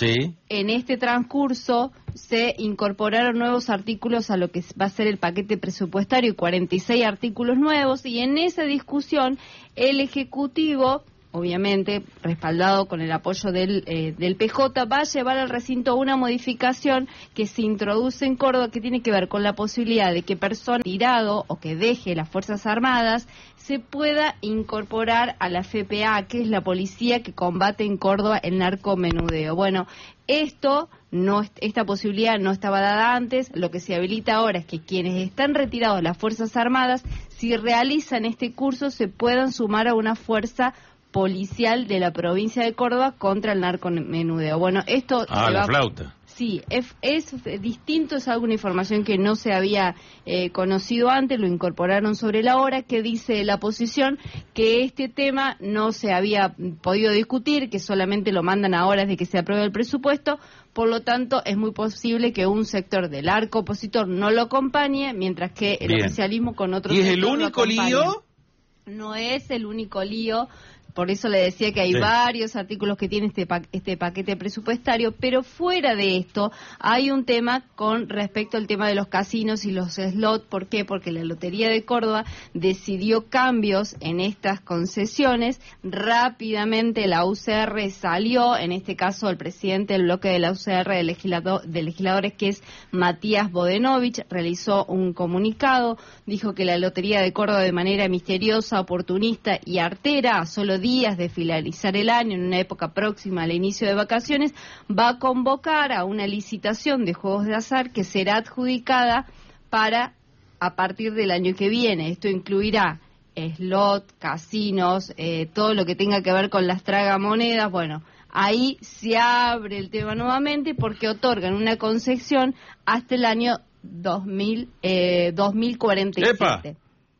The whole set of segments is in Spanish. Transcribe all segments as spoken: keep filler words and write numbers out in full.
Sí. En este transcurso se incorporaron nuevos artículos a lo que va a ser el paquete presupuestario, cuarenta y seis artículos nuevos, y en esa discusión el Ejecutivo, obviamente respaldado con el apoyo del, eh, del P J, va a llevar al recinto una modificación que se introduce en Córdoba, que tiene que ver con la posibilidad de que persona tirado o que deje las Fuerzas Armadas se pueda incorporar a la F P A, que es la policía que combate en Córdoba el narcomenudeo. Bueno, esto no, esta posibilidad no estaba dada antes. Lo que se habilita ahora es que quienes están retirados de las Fuerzas Armadas, si realizan este curso, se puedan sumar a una fuerza policial de la provincia de Córdoba contra el narcomenudeo. Bueno, esto... Ah, la va... flauta. Sí, es, es distinto, es alguna información que no se había eh, conocido antes, lo incorporaron sobre la hora, que dice la oposición que este tema no se había podido discutir, que solamente lo mandan ahora desde que se apruebe el presupuesto, por lo tanto es muy posible que un sector del arco opositor no lo acompañe, mientras que el Bien. oficialismo con otro ¿Y sector es el único lío? No es el único lío. Por eso le decía que hay sí. varios artículos que tiene este, pa este paquete presupuestario, pero fuera de esto hay un tema con respecto al tema de los casinos y los slots. ¿Por qué? Porque la Lotería de Córdoba decidió cambios en estas concesiones. Rápidamente la U C R salió, en este caso el presidente del bloque de la U C R de, legislador, de legisladores, que es Matías Bodenovich, realizó un comunicado, dijo que la Lotería de Córdoba, de manera misteriosa, oportunista y artera, a solo días de finalizar el año, en una época próxima al inicio de vacaciones, va a convocar a una licitación de juegos de azar que será adjudicada para a partir del año que viene. Esto incluirá slot, casinos, eh, todo lo que tenga que ver con las tragamonedas. Bueno, ahí se abre el tema nuevamente porque otorgan una concesión hasta el año dos mil, eh, dos mil cuarenta y siete. ¡Epa!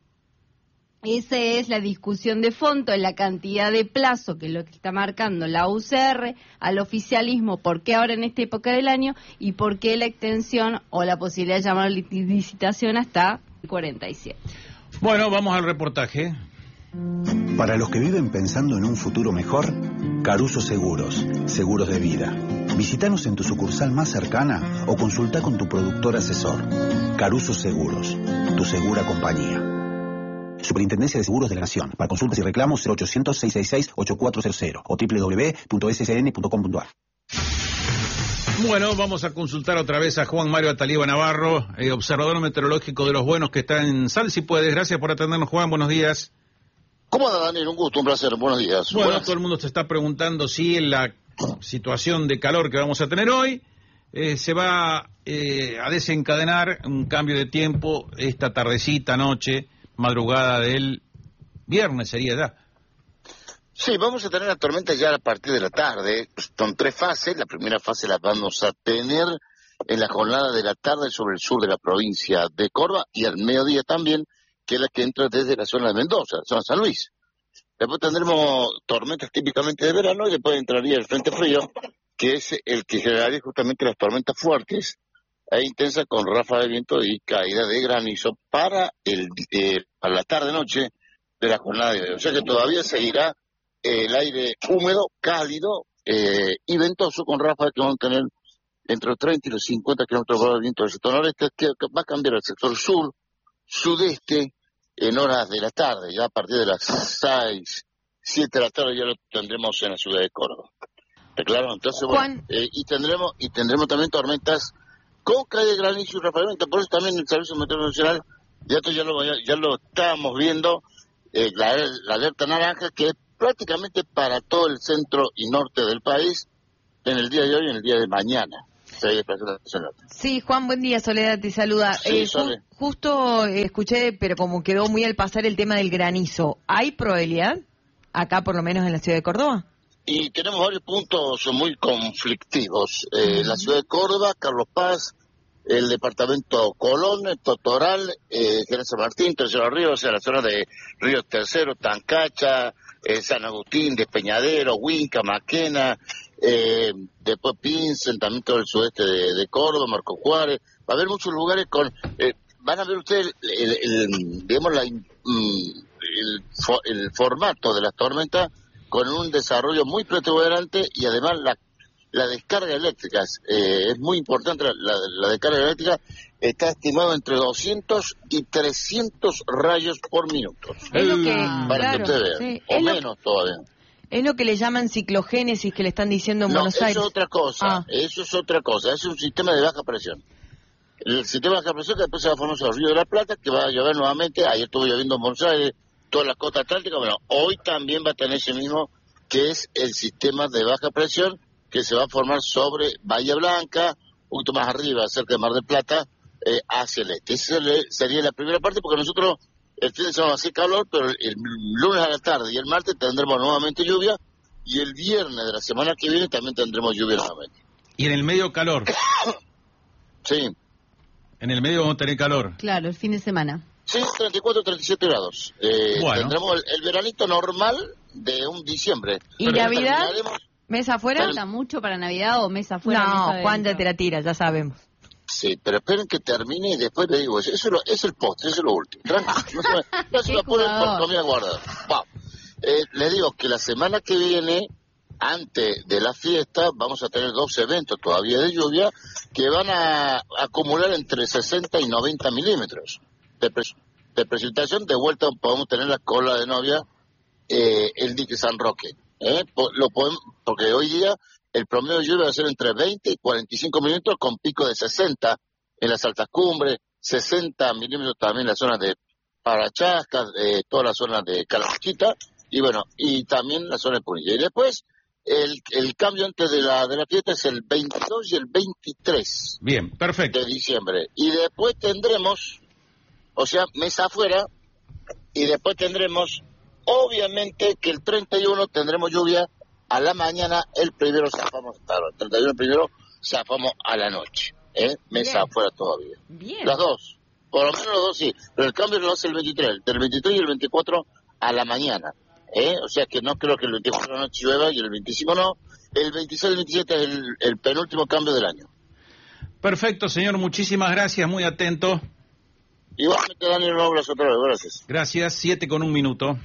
Esa es la discusión de fondo, en la cantidad de plazo, que es lo que está marcando la U C R al oficialismo, por qué ahora en esta época del año y por qué la extensión o la posibilidad de llamar licitación hasta cuarenta y siete. Bueno, vamos al reportaje. Para los que viven pensando en un futuro mejor, Caruso Seguros, seguros de vida. Visítanos en tu sucursal más cercana o consulta con tu productor asesor. Caruso Seguros, tu segura compañía. Superintendencia de Seguros de la Nación. Para consultas y reclamos cero ochocientos, seiscientos sesenta y seis, ochenta y cuatro cero cero o doble u doble u doble u punto s s n punto com punto a r. Bueno, vamos a consultar otra vez a Juan Mario Ataliba Navarro, eh, observador meteorológico de Los Buenos, que está en Sal, si puedes. Gracias por atendernos, Juan. Buenos días. ¿Cómo anda, Daniel? Un gusto, un placer. Buenos días. Bueno, Buenas. Todo el mundo se está preguntando si en la situación de calor que vamos a tener hoy eh, se va eh, a desencadenar un cambio de tiempo esta tardecita, noche, madrugada del viernes sería ya. Sí, vamos a tener la tormenta ya a partir de la tarde. Son tres fases. La primera fase la vamos a tener en la jornada de la tarde sobre el sur de la provincia de Córdoba y al mediodía también, que es la que entra desde la zona de Mendoza, la zona de San Luis. Después tendremos tormentas típicamente de verano y después entraría el frente frío, que es el que generaría justamente las tormentas fuertes e intensa con ráfaga de viento y caída de granizo para el eh, para la tarde-noche de la jornada de hoy. O sea que todavía seguirá eh, el aire húmedo, cálido eh, y ventoso con ráfagas que van a tener entre los treinta y los cincuenta kilómetros por hora de viento del sector noreste, que va a cambiar al sector sur, sudeste, en horas de la tarde. Ya a partir de las seis, siete de la tarde ya lo tendremos en la ciudad de Córdoba. ¿Está claro? Entonces, bueno, eh, y tendremos y tendremos también tormentas con caída de granizo y ráfaga. Por eso también el Servicio Meteorológico Nacional, ya, esto ya, lo, ya, ya lo estábamos viendo, eh, la, la alerta naranja, que es prácticamente para todo el centro y norte del país, en el día de hoy y en el día de mañana. Sí, Juan, buen día, Soledad te saluda. Sí, eh, ju justo eh, escuché, pero como quedó muy al pasar el tema del granizo, ¿hay probabilidad acá, por lo menos en la ciudad de Córdoba? Y tenemos varios puntos muy conflictivos. Eh, uh-huh. La ciudad de Córdoba, Carlos Paz, el departamento Colón, Totoral, eh, General San Martín, Tercero Río, o sea, la zona de Río Tercero, Tancacha, eh, San Agustín, Despeñadero, Huinca, Maquena, eh, después Pincel, también todo el sudeste de, de Córdoba, Marco Juárez. Va a haber muchos lugares con... Eh, van a ver ustedes, el, el, el, digamos, la, el, el formato de las tormentas con un desarrollo muy preponderante y además la, la descarga eléctrica. Eh, es muy importante, la, la, la descarga eléctrica está estimado entre doscientos y trescientos rayos por minuto. Es lo que, para claro, que usted vea, sí, o es menos lo, todavía. Es lo que le llaman ciclogénesis, que le están diciendo en no, Buenos eso Aires. es otra cosa, ah. eso es otra cosa, es un sistema de baja presión. El sistema de baja presión que después se va a formar sobre el Río de la Plata, que va a llover nuevamente. Ayer estuvo lloviendo en Buenos Aires, toda la costa atlántica. Bueno, hoy también va a tener ese mismo, que es el sistema de baja presión, que se va a formar sobre Bahía Blanca, un poquito más arriba, cerca de Mar del Plata, eh, hacia el este. Esa sería la primera parte, porque nosotros el fin de semana va a hacer calor, pero el lunes a la tarde y el martes tendremos nuevamente lluvia, y el viernes de la semana que viene también tendremos lluvia nuevamente. Y en el medio calor. Sí. En el medio vamos a tener calor. Claro, el fin de semana. Sí, treinta y cuatro, treinta y siete grados. Eh, bueno. Tendremos el, el veranito normal de un diciembre. ¿Y Pero Navidad? terminaremos- ¿Mesa afuera? ¿Falta mucho para Navidad o mesa afuera? mesa No, adentro? Juan ya te la tira, ya sabemos. Sí, pero esperen que termine y después le digo, eso, eso es, lo- es el postre, eso es lo último. Tranquilo, no se me, no se Qué me apuren por jugador. comida guardada. Va. Eh, les digo que la semana que viene, antes de la fiesta, vamos a tener dos eventos todavía de lluvia que van a acumular entre sesenta y noventa milímetros de, pre- de precipitación. De vuelta podemos tener la cola de novia, eh, el dique San Roque. ¿eh? Po- lo podemos, porque hoy día el promedio de lluvia va a ser entre veinte y cuarenta y cinco milímetros, con pico de sesenta en las altas cumbres, sesenta milímetros también en las zonas de Parachascas, eh, todas las zonas de Calamuchita, y bueno, y también la zona de Punilla. Y después, el, el cambio antes de la, de la fiesta es el veintidós y el veintitrés Bien, perfecto. de diciembre. Y después tendremos, o sea, mesa afuera, y después tendremos, obviamente, que el treinta y uno tendremos lluvia a la mañana, el primero zafamos, claro, el treinta y uno primero zafamos a la noche, ¿eh? Mesa Bien. afuera todavía. Bien. Las dos, por lo menos los dos sí, pero el cambio lo hace el veintitrés, del veintitrés y el veinticuatro a la mañana, ¿eh? O sea que no creo que el veinticuatro de la noche llueva y el veinticinco no, el veintiséis y el veintisiete es el, el penúltimo cambio del año. Perfecto, señor, muchísimas gracias, muy atento. Igualmente, Daniel, un abrazo otra vez, gracias. Gracias, siete con un minuto.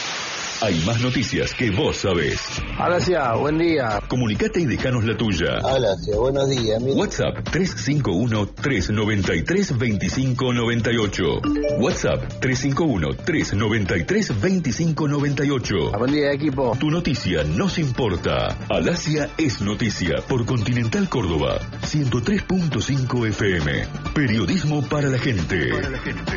Hay más noticias que vos sabés. Gracias, buen día. Comunicate y dejanos la tuya. Gracias, buenos días. Mira, WhatsApp tres cinco uno, tres nueve tres, dos cinco nueve ocho. WhatsApp tres cinco uno, tres nueve tres, dos cinco nueve ocho. buen día, equipo. Tu noticia nos importa. Alasia es noticia por Continental Córdoba. ciento tres punto cinco F M. Periodismo para la gente. Para la gente.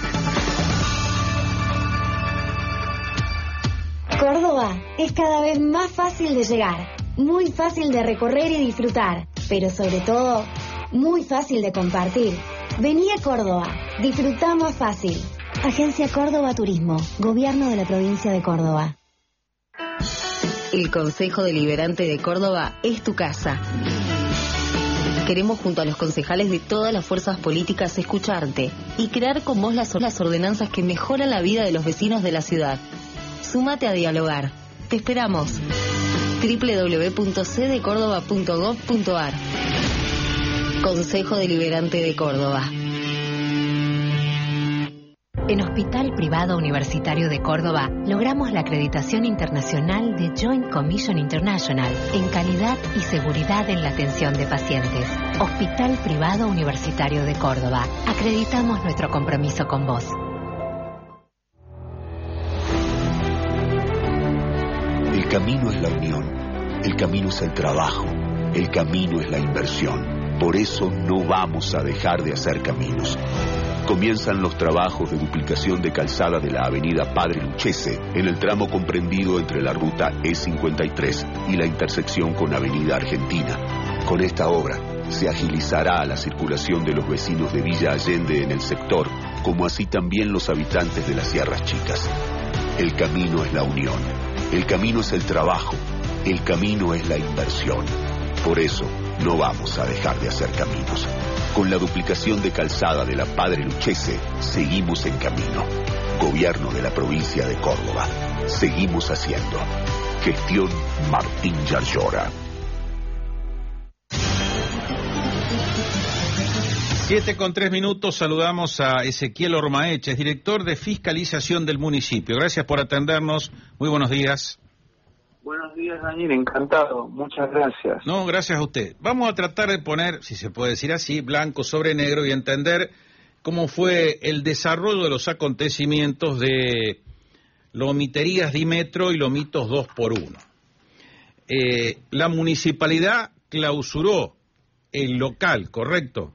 Córdoba es cada vez más fácil de llegar, muy fácil de recorrer y disfrutar, pero sobre todo, muy fácil de compartir. Vení a Córdoba, disfrutá más fácil. Agencia Córdoba Turismo, Gobierno de la Provincia de Córdoba. El Consejo Deliberante de Córdoba es tu casa. Queremos, junto a los concejales de todas las fuerzas políticas, escucharte y crear con vos las, las ordenanzas que mejoran la vida de los vecinos de la ciudad. Súmate a dialogar. Te esperamos. doble u doble u doble u punto c de córdoba punto gob punto a r. Consejo Deliberante de Córdoba. En Hospital Privado Universitario de Córdoba logramos la acreditación internacional de Joint Commission International en calidad y seguridad en la atención de pacientes. Hospital Privado Universitario de Córdoba. Acreditamos nuestro compromiso con vos. El camino es la unión, el camino es el trabajo, el camino es la inversión. Por eso no vamos a dejar de hacer caminos. Comienzan los trabajos de duplicación de calzada de la avenida Padre Lucchese en el tramo comprendido entre la ruta E cincuenta y tres y la intersección con Avenida Argentina. Con esta obra se agilizará la circulación de los vecinos de Villa Allende en el sector, como así también los habitantes de las Sierras Chicas. El camino es la unión, el camino es el trabajo, el camino es la inversión. Por eso no vamos a dejar de hacer caminos. Con la duplicación de calzada de la Padre Lucchese, seguimos en camino. Gobierno de la provincia de Córdoba. Seguimos haciendo. Gestión Martín Yarlora. Siete con tres minutos, saludamos a Ezequiel Ormaeche, director de fiscalización del municipio. Gracias por atendernos. Muy buenos días. Buenos días, Daniel, encantado, muchas gracias. No, gracias a usted. Vamos a tratar de poner, si se puede decir así, blanco sobre negro y entender cómo fue el desarrollo de los acontecimientos de Lomiterías Dimetro y Lomitos dos por uno. Eh, la municipalidad clausuró el local, ¿correcto?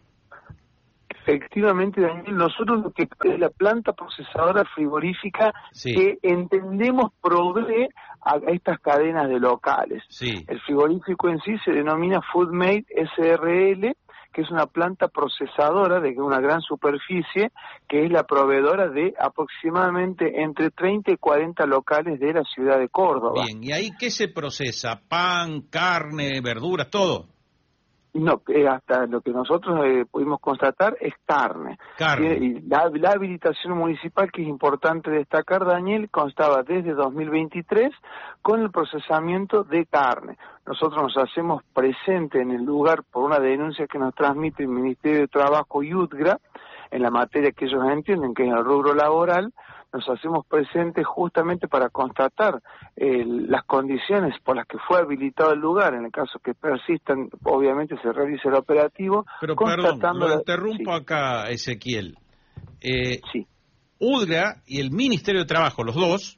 Efectivamente, Daniel, nosotros lo que es la planta procesadora frigorífica sí. que entendemos provee a estas cadenas de locales. Sí. El frigorífico en sí se denomina Foodmate S R L, que es una planta procesadora de una gran superficie, que es la proveedora de aproximadamente entre treinta y cuarenta locales de la ciudad de Córdoba. Bien, ¿y ahí qué se procesa? ¿Pan, carne, verduras, todo? No, eh, hasta lo que nosotros eh, pudimos constatar es carne. Carne. Y, y la, la habilitación municipal, que es importante destacar, Daniel, constaba desde dos mil veintitrés con el procesamiento de carne. Nosotros nos hacemos presente en el lugar por una denuncia que nos transmite el Ministerio de Trabajo y U T G R A, en la materia que ellos entienden, que es el rubro laboral. Nos hacemos presentes justamente para constatar eh, las condiciones por las que fue habilitado el lugar. En el caso que persistan, obviamente se realiza el operativo. Pero perdón, lo interrumpo sí. acá, Ezequiel. Eh, sí. U T G R A y el Ministerio de Trabajo, los dos,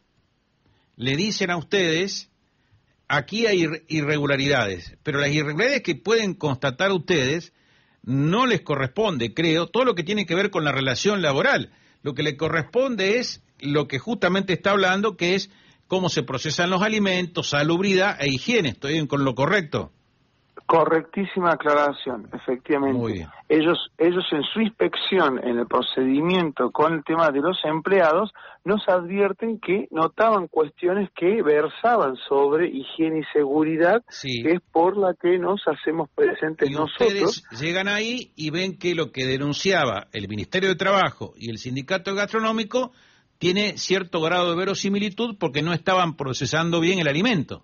le dicen a ustedes, aquí hay irregularidades, pero las irregularidades que pueden constatar ustedes no les corresponde, creo, todo lo que tiene que ver con la relación laboral. Lo que le corresponde es lo que justamente está hablando, que es cómo se procesan los alimentos, salubridad e higiene. ¿Estoy con lo correcto? Correctísima aclaración, efectivamente. Muy bien. Ellos, ellos en su inspección, en el procedimiento con el tema de los empleados, nos advierten que notaban cuestiones que versaban sobre higiene y seguridad, sí. que es por la que nos hacemos presentes y nosotros. Ustedes llegan ahí y ven que lo que denunciaba el Ministerio de Trabajo y el Sindicato Gastronómico tiene cierto grado de verosimilitud porque no estaban procesando bien el alimento.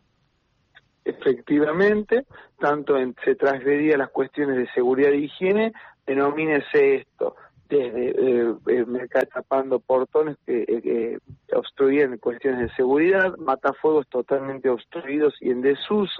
Efectivamente, tanto en, se transgredía las cuestiones de seguridad e higiene, denomínese esto, desde eh, eh, mercar tapando portones que eh, obstruían cuestiones de seguridad, matafuegos totalmente obstruidos y en desuso,